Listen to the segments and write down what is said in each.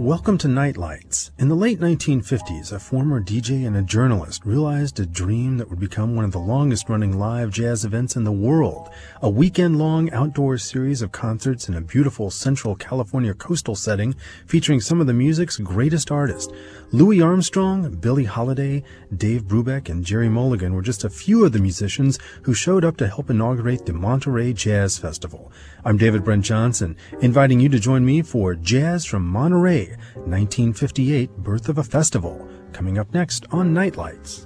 Welcome to Nightlights. In the late 1950s, a former DJ and a journalist realized a dream that would become one of the longest-running live jazz events in the world, a weekend-long outdoor series of concerts in a beautiful Central California coastal setting featuring some of the music's greatest artists. Louis Armstrong, Billie Holiday, Dave Brubeck, and Jerry Mulligan were just a few of the musicians who showed up to help inaugurate the Monterey Jazz Festival. I'm David Brent Johnson, inviting you to join me for Jazz from Monterey, 1958, Birth of a Festival, coming up next on Nightlights.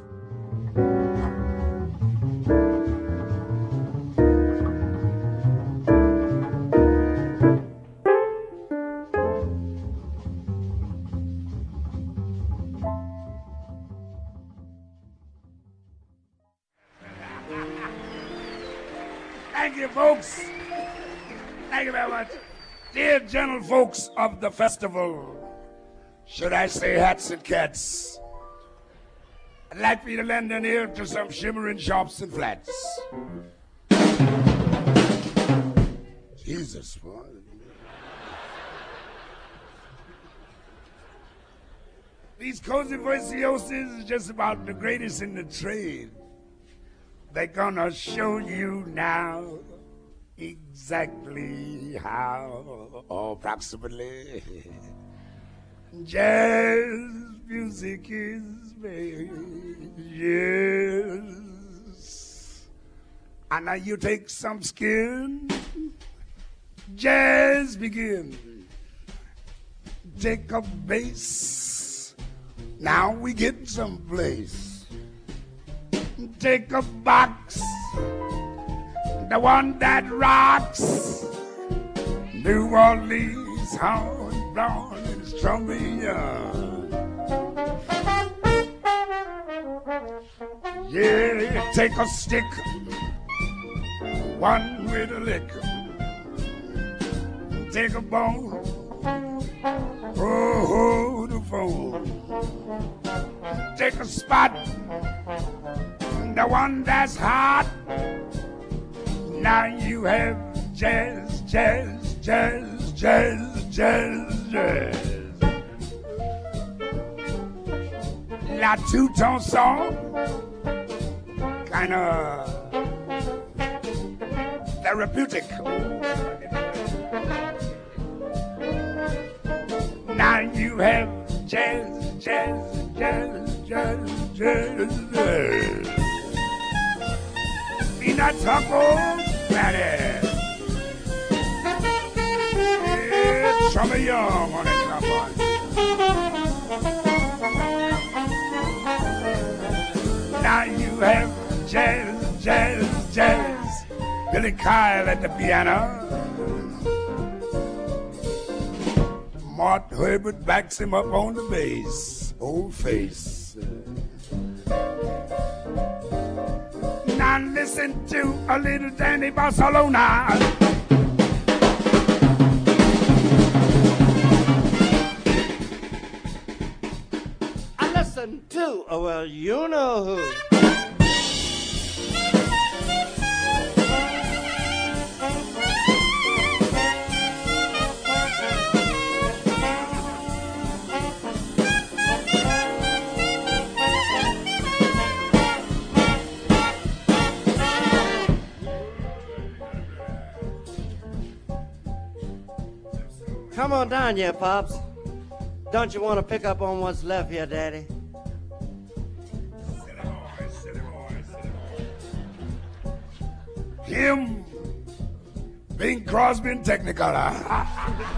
Thank you, folks. Thank you very much. Dear gentle folks of the festival, should I say hats and cats, I'd like for you to lend an ear to some shimmering sharps and flats. Jesus, boy. These cozy voiciosis is just about the greatest in the trade. They're gonna show you now exactly how, or approximately, jazz music is made. Yes. And now you take some skin, jazz begin. Take a bass, now we get someplace. Take a box, the one that rocks. New Orleans, horn blown and it's trumpet young. Yeah, take a stick, one with a lick. Take a bone, oh, the phone. Take a spot, the one that's hot. Now you have jazz, jazz, jazz, jazz, jazz, jazz. La two-tone song, kinda therapeutic. Now you have jazz, jazz, jazz, jazz, jazz, jazz. Peanut Huckle, Patty. Yeah, Chummy Young on it, come on. Now you have jazz, jazz, jazz. Billy Kyle at the piano. Mort Herbert backs him up on the bass. Old face. Now listen to a little Danny Barcelona. I listen to, well, you know who. Come on down here, Pops. Don't you want to pick up on what's left here, Daddy? Him, Bing Crosby and Technicolor.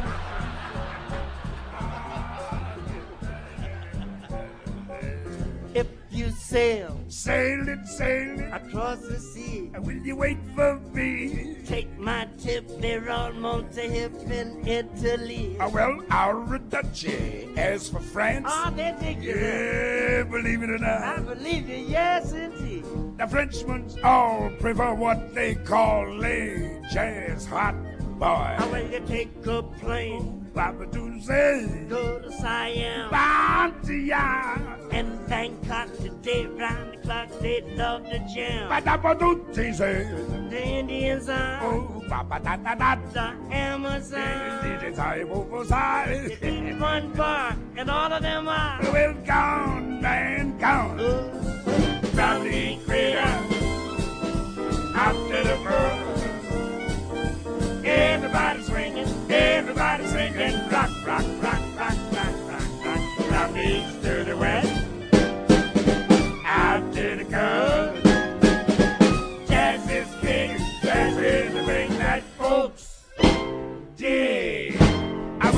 If you sail Sail it, across the sea, will you wait for me? take my tip, they're almost to hip in Italy. Well, our duchy. As for France, Oh, they dig you. yeah, believe it or I not, believe you, yes, indeed. the Frenchmen all prefer what they call a jazz hot boy. How will you take a plane Papa do say, go to Siam, bound to ya. and Bangkok today, round the clock, they love the jam. Papa do say, The Indians are oh, Papa da da da. the Amazon. Did it time overside? They eat one bar, and all of them are Well, gone, man, gone. From the equator out to the pearl. Everybody swinging, everybody singing. Rock, rock, rock, rock, rock, rock, rock. From the east to the west, out to the coast. Jazz is king, jazz is the ring that folks dig. I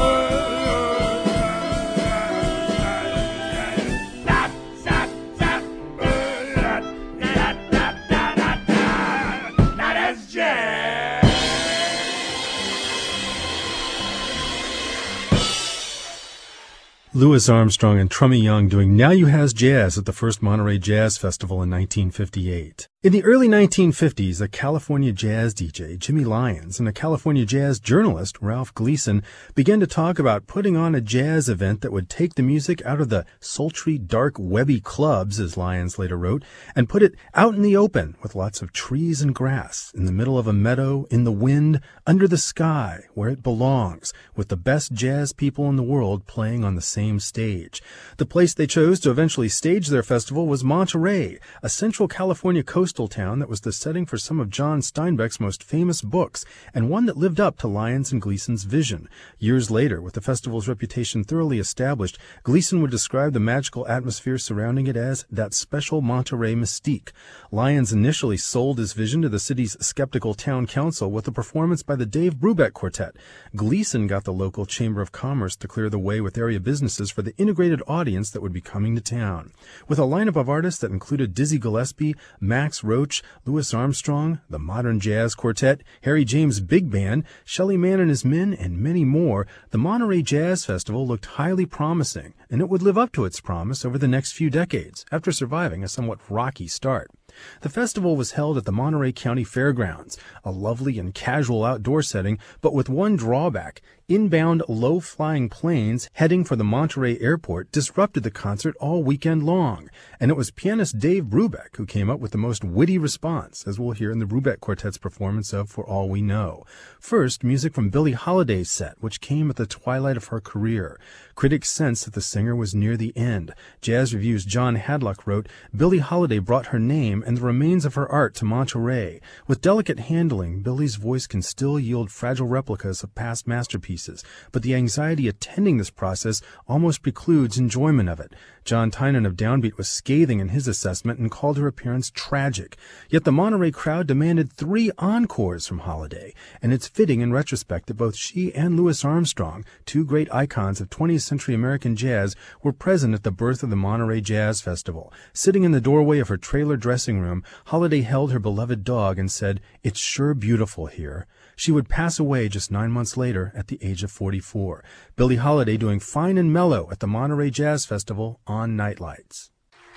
Louis Armstrong and Trummy Young doing Now You Has Jazz at the first Monterey Jazz Festival in 1958. In the early 1950s, a California jazz DJ, Jimmy Lyons, and a California jazz journalist, Ralph Gleason, began to talk about putting on a jazz event that would take the music out of the sultry, dark, webby clubs, as Lyons later wrote, and put it out in the open with lots of trees and grass, in the middle of a meadow, in the wind, under the sky, where it belongs, with the best jazz people in the world playing on the same stage. The place they chose to eventually stage their festival was Monterey, a Central California coastal town that was the setting for some of John Steinbeck's most famous books, and one that lived up to Lyons and Gleason's vision. Years later, with the festival's reputation thoroughly established, Gleason would describe the magical atmosphere surrounding it as that special Monterey mystique. Lyons initially sold his vision to the city's skeptical town council with a performance by the Dave Brubeck Quartet. Gleason got the local Chamber of Commerce to clear the way with area businesses for the integrated audience that would be coming to town. With a lineup of artists that included Dizzy Gillespie, Max Roach, Louis Armstrong, the Modern Jazz Quartet, Harry James Big Band, Shelly Manne and his Men, and many more, the Monterey Jazz Festival looked highly promising, and it would live up to its promise over the next few decades, after surviving a somewhat rocky start. The festival was held at the Monterey County Fairgrounds, a lovely and casual outdoor setting, but with one drawback. Inbound low-flying planes heading for the Monterey airport disrupted the concert all weekend long, and it was pianist Dave Brubeck who came up with the most witty response, as we'll hear in the Brubeck Quartet's performance of For All We Know. First, music from Billie Holiday's set, which came at the twilight of her career. Critics sensed that the singer was near the end. Jazz Review's John Hadlock wrote, Billie Holiday brought her name and the remains of her art to Monterey. With delicate handling, Billie's voice can still yield fragile replicas of past masterpieces, but the anxiety attending this process almost precludes enjoyment of it. John Tynan of Downbeat was scathing in his assessment and called her appearance tragic. Yet the Monterey crowd demanded 3 encores from Holiday, and it's fitting in retrospect that both she and Louis Armstrong, 2 great icons of 20th century American jazz, were present at the birth of the Monterey Jazz Festival. Sitting in the doorway of her trailer dressing room, Holiday held her beloved dog and said, "It's sure beautiful here." She would pass away just 9 months later at the age of 44. Billie Holiday doing fine and mellow at the Monterey Jazz Festival on Nightlights.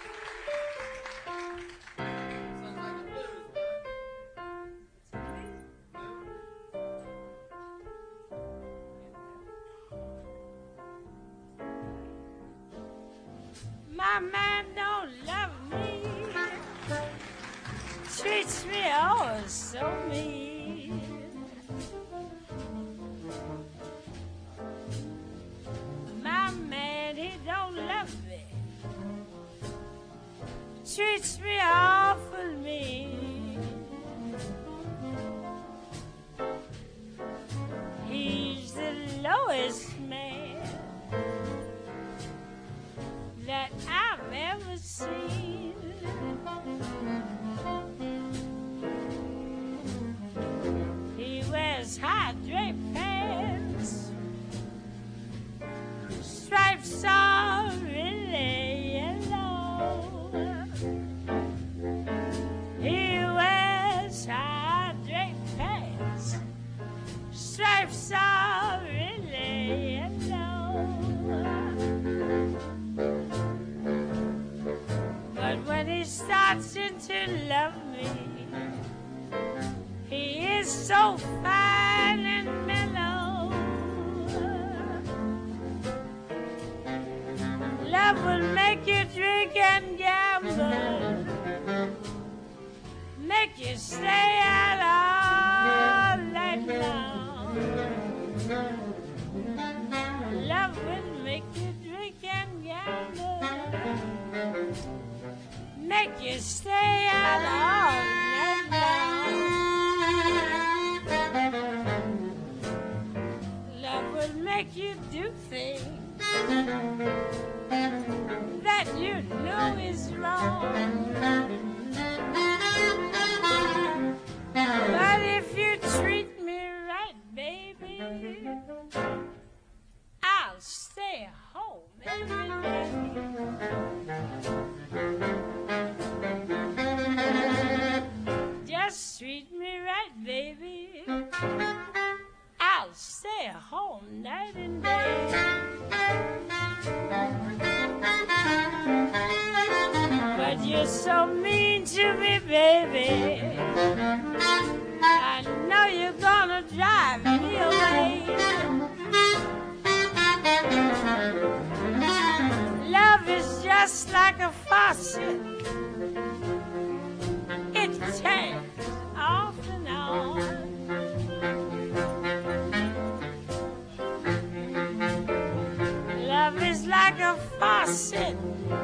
My man don't love me, treats me oh so mean. My man, he don't love me, treats me awful mean. He's the lowest man that I've ever seen. He wears high draped pants, stripes are really yellow. He wears high draped pants, stripes are really yellow. But when he starts to love me, he is so fine and mellow. make you stay out all night long. Love will make you drink and gamble, make you stay out all night long. Love will make you do things that you know is wrong. But if you treat me right, baby, I'll stay home every day. Just treat me right, baby, I'll stay home night and day. But you're so mean to me, baby, I know you're gonna drive me away. Love is just like a faucet, it turns off and on. Love is like a faucet,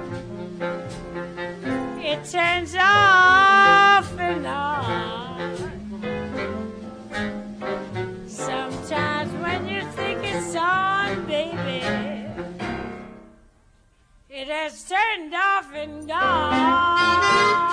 it turns off and on. Sometimes when you think it's on, baby, it has turned off and gone.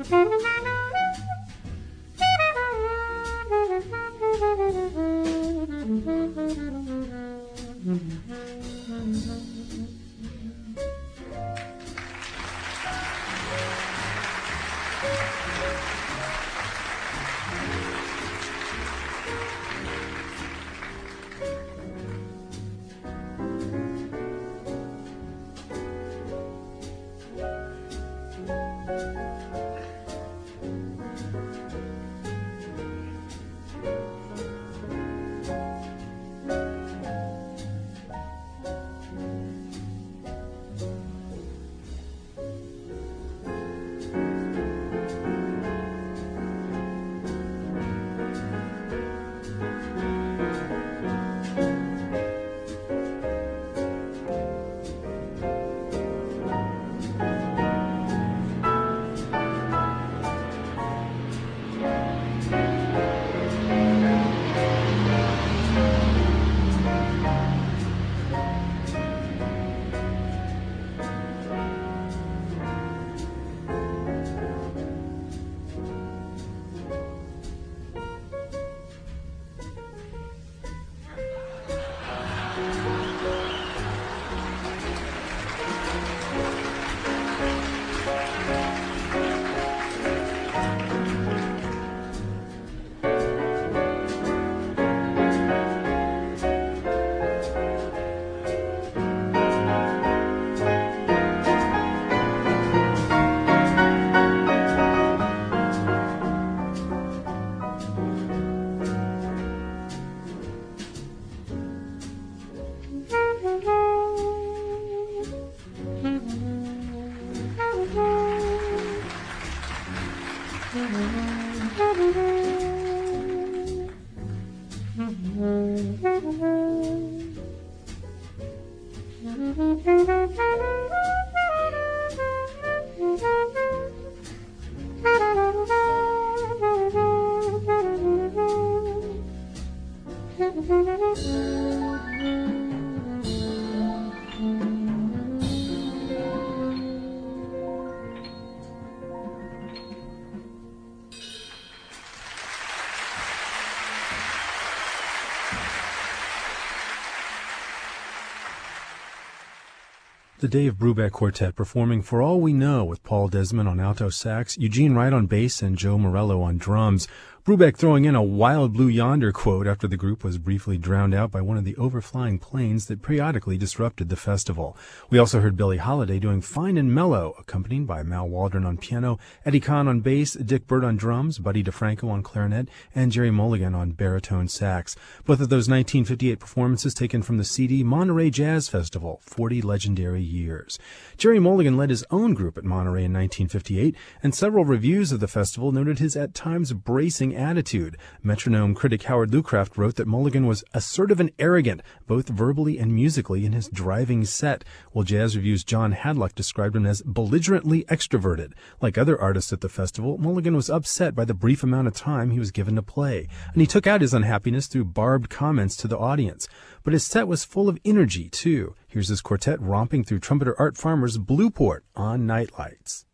The Dave Brubeck Quartet performing For All We Know with Paul Desmond on alto sax, Eugene Wright on bass, and Joe Morello on drums. Brubeck throwing in a Wild Blue Yonder quote after the group was briefly drowned out by one of the overflying planes that periodically disrupted the festival. We also heard Billie Holiday doing Fine and Mellow, accompanied by Mal Waldron on piano, Eddie Kahn on bass, Dick Burt on drums, Buddy DeFranco on clarinet, and Jerry Mulligan on baritone sax. Both of those 1958 performances taken from the CD Monterey Jazz Festival, 40 legendary years. Jerry Mulligan led his own group at Monterey in 1958, and several reviews of the festival noted his at times bracing attitude. Metronome critic Howard Lucraft wrote that Mulligan was assertive and arrogant, both verbally and musically, in his driving set, while Jazz Review's John Hadlock described him as belligerently extroverted. Like other artists at the festival, Mulligan was upset by the brief amount of time he was given to play, and he took out his unhappiness through barbed comments to the audience. But his set was full of energy, too. Here's his quartet romping through trumpeter Art Farmer's Blueport on Nightlights.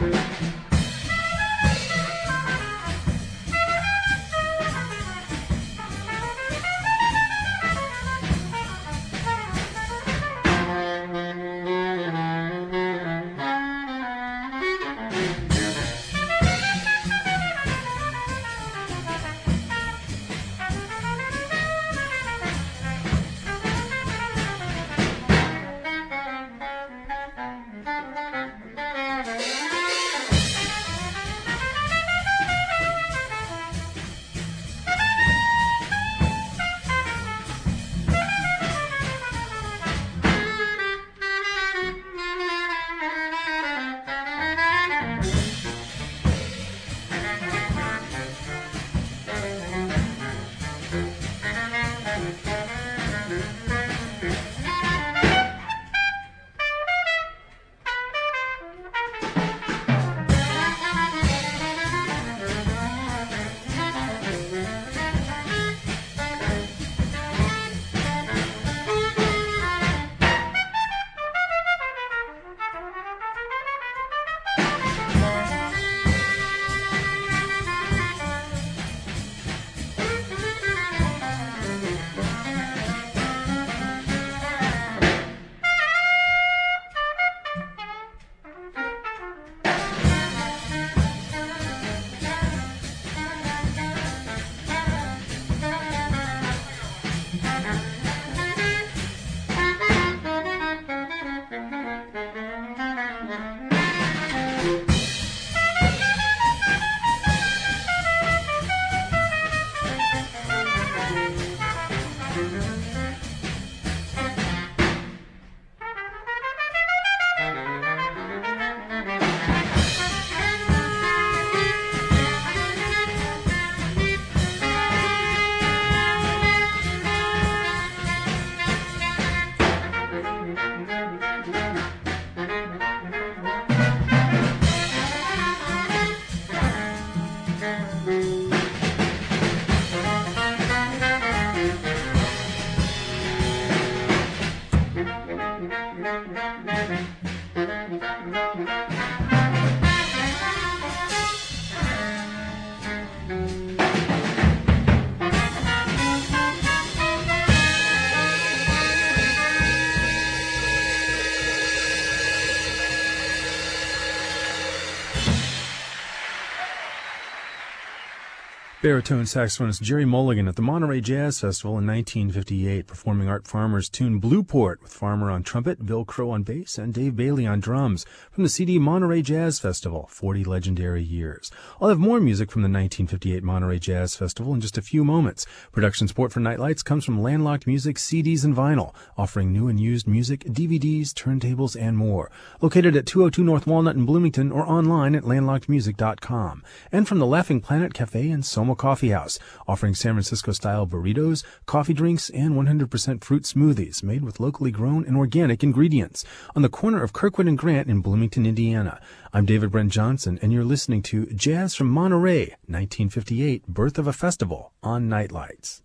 Baritone saxophonist Jerry Mulligan at the Monterey Jazz Festival in 1958, performing Art Farmer's tune Blueport, with Farmer on trumpet, Bill Crow on bass, and Dave Bailey on drums, from the CD Monterey Jazz Festival, 40 Legendary Years. I'll have more music from the 1958 Monterey Jazz Festival in just a few moments. Production support for Nightlights comes from Landlocked Music CDs and Vinyl, offering new and used music, DVDs, turntables, and more. Located at 202 North Walnut in Bloomington or online at landlockedmusic.com. And from the Laughing Planet Cafe and Soma Coffee House, offering San Francisco-style burritos, coffee drinks, and 100% fruit smoothies made with locally grown and organic ingredients on the corner of Kirkwood and Grant in Bloomington, Indiana. I'm David Brent Johnson, and you're listening to Jazz from Monterey, 1958, Birth of a Festival on Nightlights.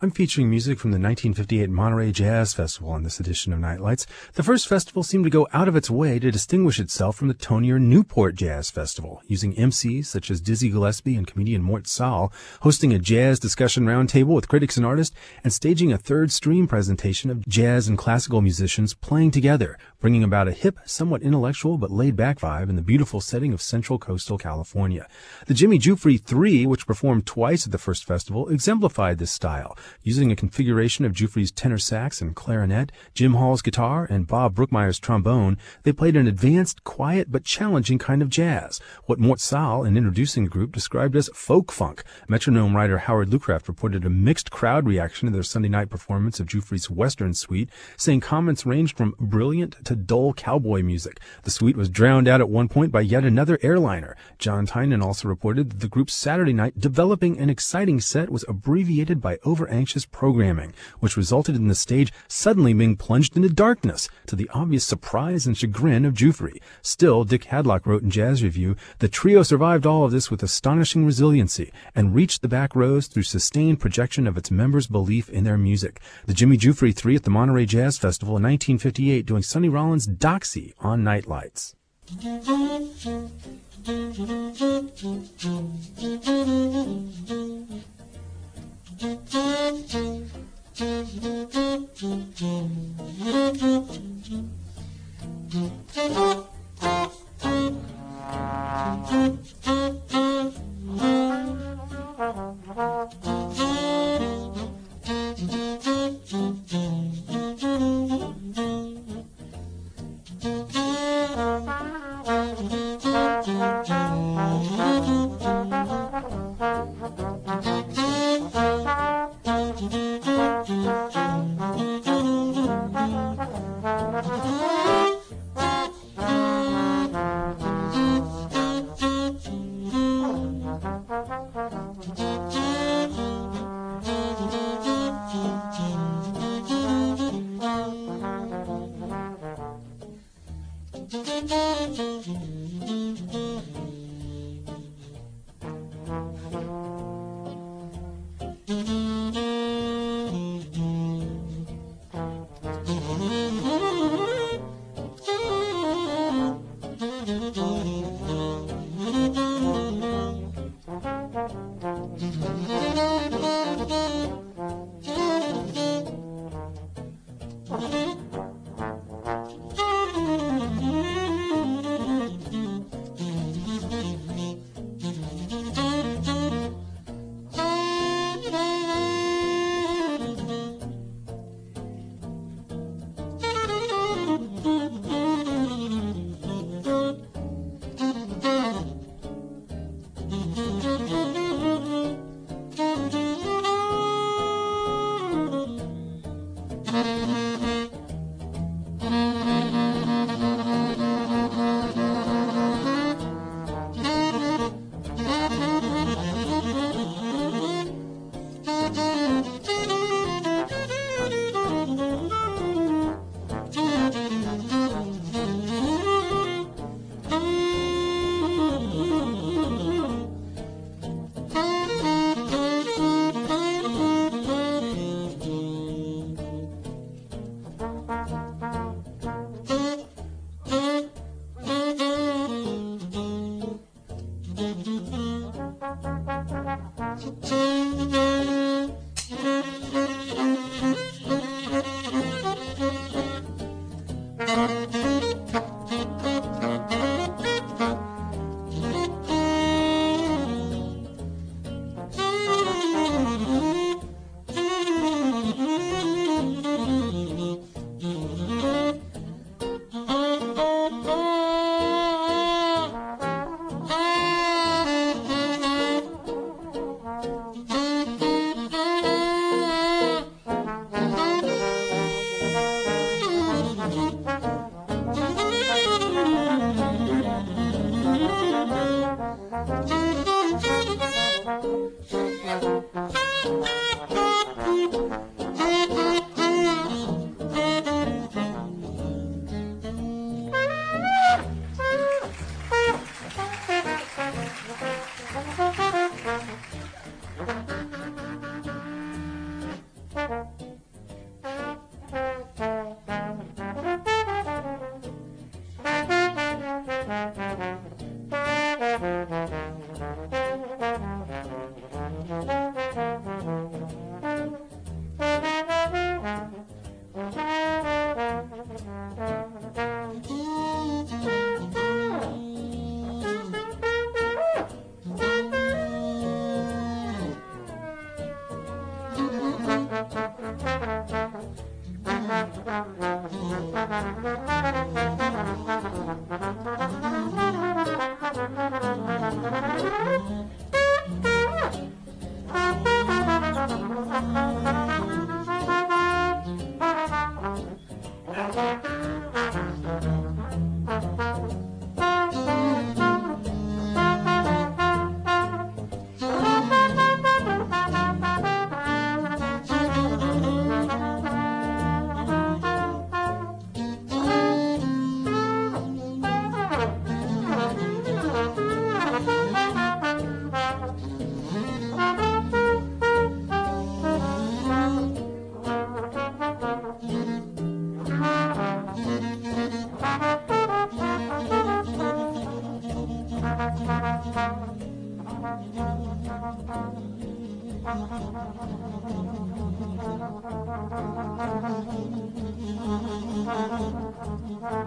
I'm featuring music from the 1958 Monterey Jazz Festival on this edition of Nightlights. The first festival seemed to go out of its way to distinguish itself from the tonier Newport Jazz Festival, using MCs such as Dizzy Gillespie and comedian Mort Sahl, hosting a jazz discussion roundtable with critics and artists, and staging a third stream presentation of jazz and classical musicians playing together, bringing about a hip, somewhat intellectual but laid-back vibe in the beautiful setting of Central Coastal California. The Jimmy Giuffre 3, which performed twice at the first festival, exemplified this style, using a configuration of Giuffre's tenor sax and clarinet, Jim Hall's guitar, and Bob Brookmeyer's trombone. They played an advanced, quiet, but challenging kind of jazz, what Mort Sahl, in introducing the group, described as folk funk. Metronome writer Howard Lucraft reported a mixed crowd reaction to their Sunday night performance of Giuffre's Western Suite, saying comments ranged from brilliant to dull cowboy music. The suite was drowned out at one point by yet another airliner. John Tynan also reported that the group's Saturday night developing an exciting set was abbreviated by over-anxious programming, which resulted in the stage suddenly being plunged into darkness, to the obvious surprise and chagrin of Giuffre. Still, Dick Hadlock wrote in Jazz Review, "The trio survived all of this with astonishing resiliency and reached the back rows through sustained projection of its members' belief in their music." The Jimmy Giuffre 3 at the Monterey Jazz Festival in 1958, doing Sonny Rollins' Doxy on Nightlights.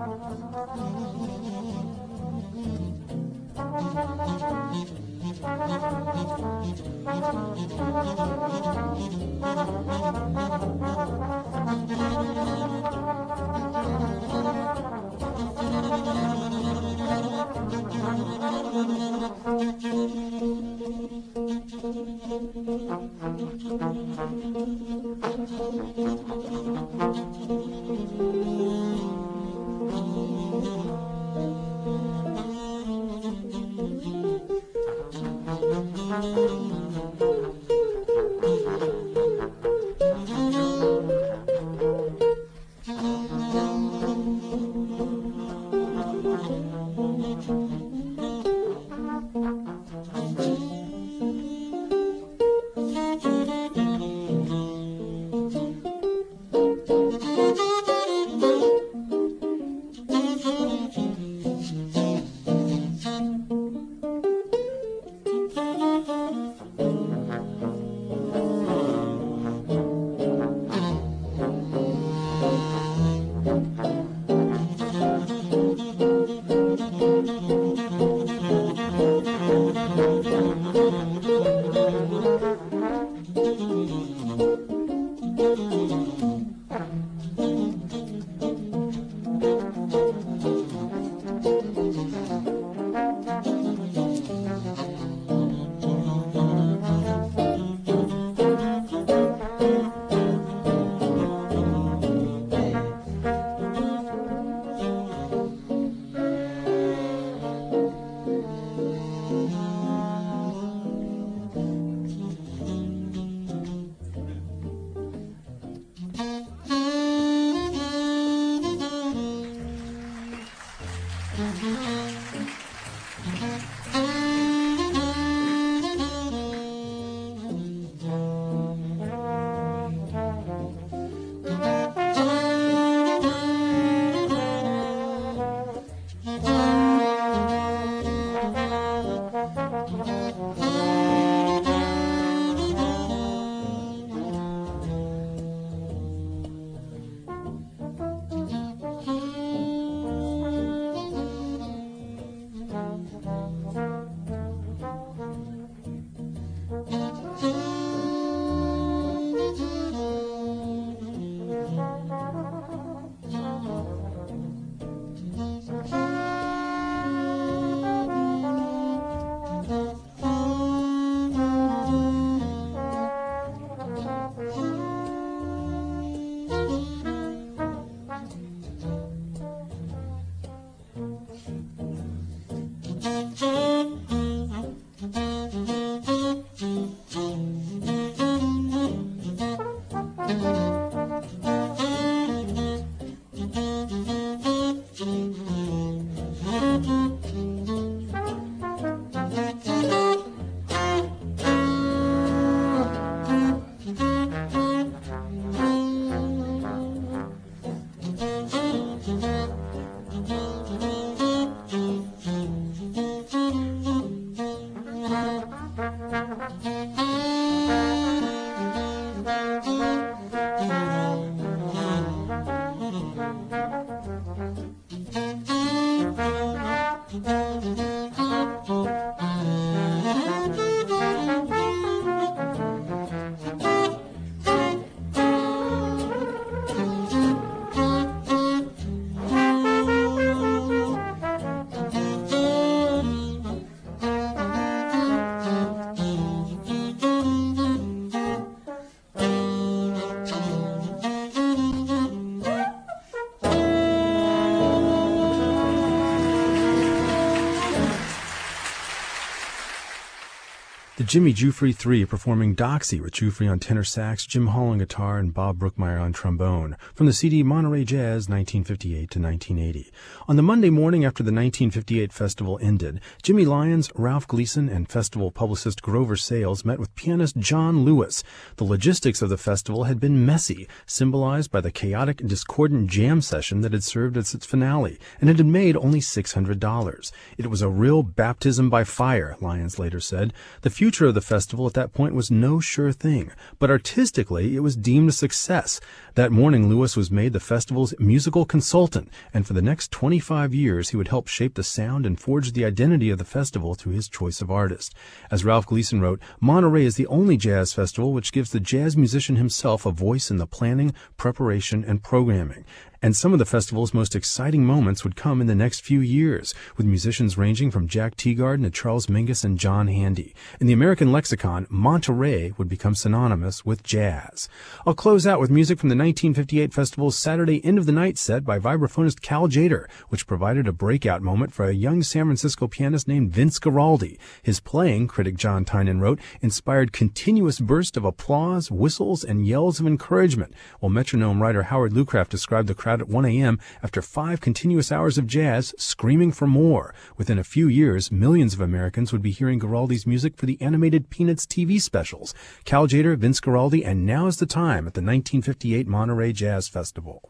The Jimmy Giuffre Three performing Doxy with Giuffre on tenor sax, Jim Hall on guitar, and Bob Brookmeyer on trombone from the CD Monterey Jazz 1958 to 1980. On the Monday morning after the 1958 festival ended, Jimmy Lyons, Ralph Gleason, and festival publicist Grover Sales met with pianist John Lewis. The logistics of the festival had been messy, symbolized by the chaotic, discordant jam session that had served as its finale, and it had made only $600. It was a real baptism by fire, Lyons later said. The future future of the festival at that point was no sure thing, but artistically it was deemed a success. That morning, Lewis was made the festival's musical consultant, and for the next 25 years he would help shape the sound and forge the identity of the festival through his choice of artists. As Ralph Gleason wrote, Monterey is the only jazz festival which gives the jazz musician himself a voice in the planning, preparation, and programming. And some of the festival's most exciting moments would come in the next few years, with musicians ranging from Jack Teagarden to Charles Mingus and John Handy. In the American lexicon, Monterey would become synonymous with jazz. I'll close out with music from the 1958 festival's Saturday End of the Night set by vibraphonist Cal Tjader, which provided a breakout moment for a young San Francisco pianist named Vince Guaraldi. His playing, critic John Tynan wrote, inspired continuous bursts of applause, whistles, and yells of encouragement, while metronome writer Howard Lucraft described the crowd at 1 a.m. after 5 continuous hours of jazz, screaming for more. Within a few years, millions of Americans would be hearing Guaraldi's music for the animated Peanuts TV specials. Cal Tjader, Vince Guaraldi, and Now's the Time at the 1958 Monterey Jazz Festival.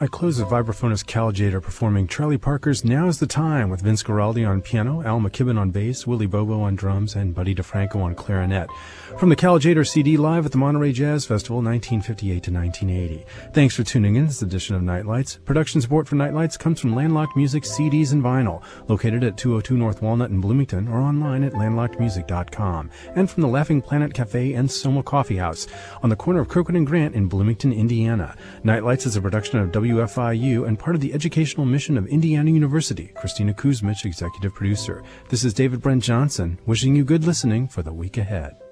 I close with vibraphonist Cal Tjader performing Charlie Parker's Now's the Time with Vince Guaraldi on piano, Al McKibben on bass, Willie Bobo on drums, and Buddy DeFranco on clarinet. From the Cal Tjader CD live at the Monterey Jazz Festival 1958 to 1980. Thanks for tuning in to this edition of Nightlights. Production support for Nightlights comes from Landlocked Music CDs and Vinyl, located at 202 North Walnut in Bloomington or online at landlockedmusic.com, and from the Laughing Planet Cafe and Soma Coffee House on the corner of Kirkwood and Grant in Bloomington, Indiana. Nightlights is a production of WFIU and part of the educational mission of Indiana University. Christina Kuzmich, executive producer. This is David Brent Johnson, wishing you good listening for the week ahead.